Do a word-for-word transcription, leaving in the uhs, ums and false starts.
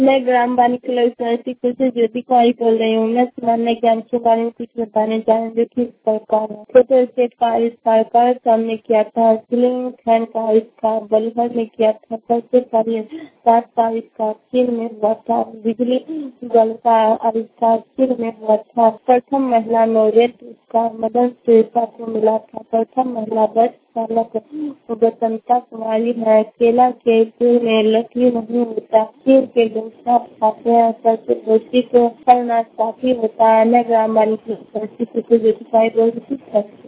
मैं ग्राम बालिका ललितपुर से ज्योति कुमारी बोल रही हूँ। मैं सामान्य ज्ञान के बारे में कुछ बताने जा रही हूँ जो कि इस प्रकार है। फोटो स्टेट का आविष्कार कार ने किया था, सीलिंग फैन का आविष्कार बल्लभ ने किया था, सबसे पहले तार का आविष्कार चीन में हुआ था, बिजली बल्ब का आविष्कार चीन में हुआ था, प्रथम महिला नोबेल पुरस्कार मदर टेरेसा को मिला था, प्रथम महिला बस चालक स्वतंत्रता कुमारी है, केला के पेड़ में लकड़ी नहीं होता, चीन के लोग साथ खाते हैं, सबसे पौष्टिक फल नाशपाती होता है। मैं ग्राम वाली की परिस्थिति को जो दिखाई